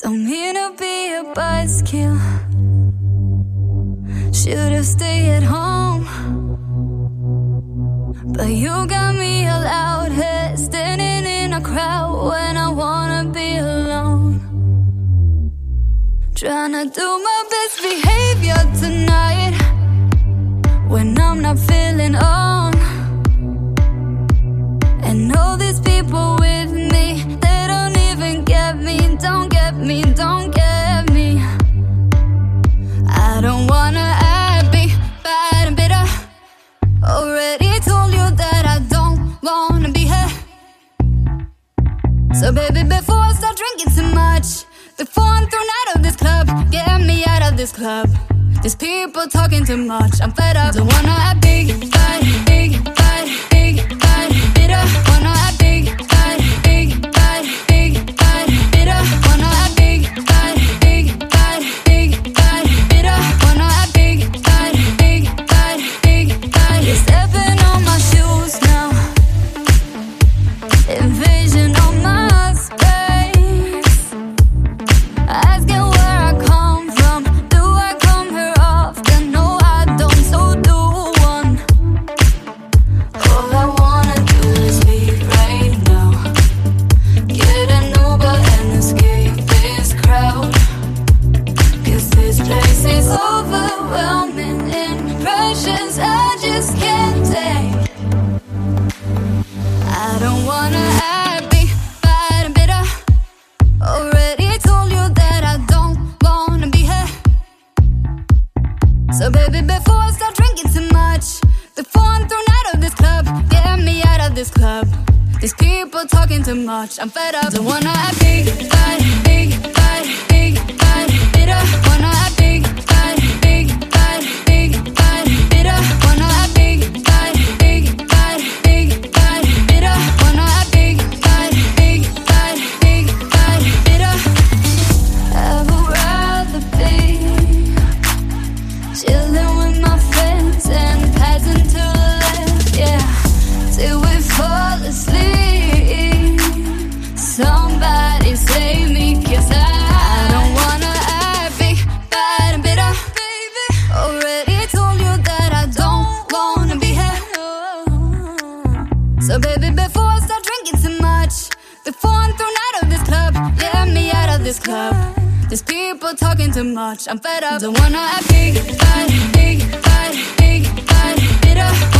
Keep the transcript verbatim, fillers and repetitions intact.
Don't mean to be a buzzkill. Should've stayed at home, but you got me all out here, standing in a crowd when I wanna be alone. Tryna do my best behavior tonight when I'm not feeling on. And all these people with me, they don't even get me, don't get me, don't get me. I don't wanna act be bad and bitter. Already told you that I don't wanna be here. So baby, before I start drinking too much, before I'm thrown out of this club, get me out of this club. These people talking too much, I'm fed up. Don't wanna act big, bad, big, bad, big, bad, bitter. Wanna act big, bad, big, bad, big, bad, bitter. Wanna act big, bad, big, bad, big, bad, bitter. Wanna act big, bad, big, bad, big, bad. You're stepping on my shoes now, invasion on my space, asking where I come from. Do I come here often? No, I don't, so do one. All I wanna do is leave right now, get an Uber and escape this crowd, 'cause this place is overwhelming impressions I just can't take. I don't wanna act big, bad and bitter. Already told you that I don't wanna be here. So baby, before I start drinking too much, before I'm thrown out of this club, get me out of this club. These people talking too much, I'm fed up. Don't wanna act big, bad, big, bad, big, bad, bitter. Wanna act big, bad, big, bad, big, bad, bitter. Wanna act big, bad, big, bad, big, bad, bitter. Wanna act big, bad, big, bad, big, bad, bitter. I would rather be chilling with my friends and passing to the left, yeah, till we fall asleep. Somebody save me, 'cause I, I don't wanna act big, bad and bitter. Baby, already told you that I don't wanna be here. So baby, before I start drinking too much, before I'm thrown out of this club, get me out of this club. These people talking too much, I'm fed up. Don't wanna act big, bad, big, bad, big, bad, bitter.